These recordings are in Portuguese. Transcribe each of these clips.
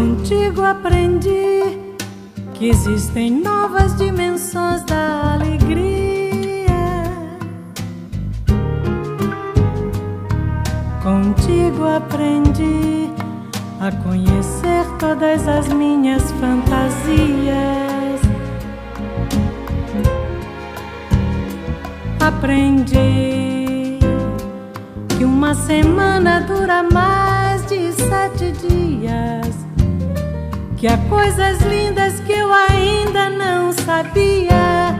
Contigo aprendi que existem novas dimensões da alegria. Contigo aprendi a conhecer todas as minhas fantasias. Aprendi que uma semana dura mais de 7 dias, que há coisas lindas que eu ainda não sabia.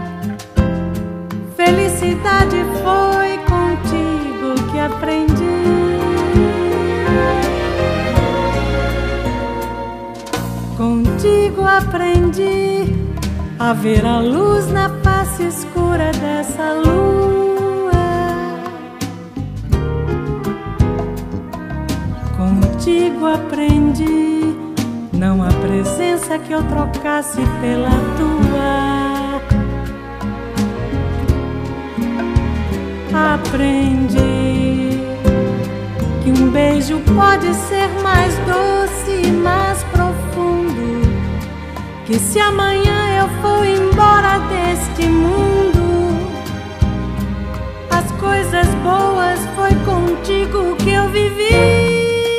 Felicidade foi contigo que aprendi. Contigo aprendi a ver a luz na face escura dessa lua. Contigo aprendi não há presença que eu trocasse pela tua. Aprendi que um beijo pode ser mais doce e mais profundo, que se amanhã eu for embora deste mundo, as coisas boas foi contigo que eu vivi.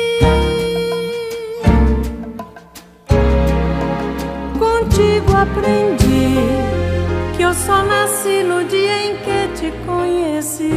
Contigo aprendi que eu só nasci no dia em que te conheci.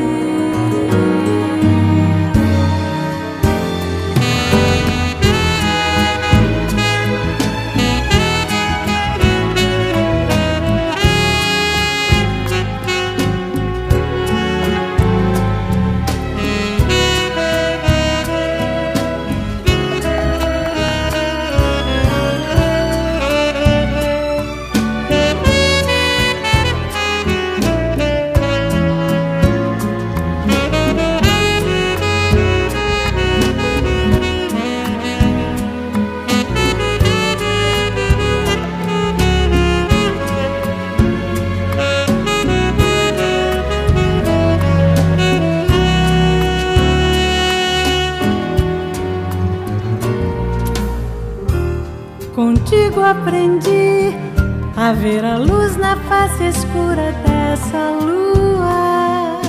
Contigo aprendi a ver a luz na face escura dessa lua.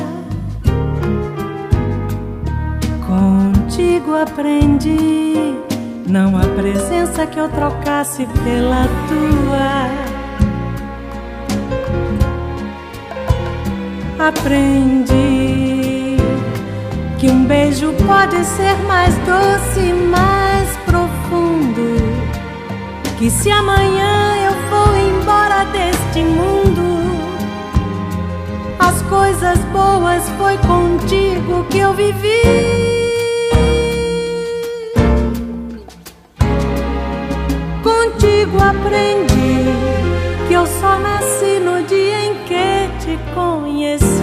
Contigo aprendi não há presença que eu trocasse pela tua. Aprendi que um beijo pode ser mais doce e mais profundo, que se amanhã eu for embora deste mundo, as coisas boas foi contigo que eu vivi. Contigo aprendi que eu só nasci no dia em que te conheci.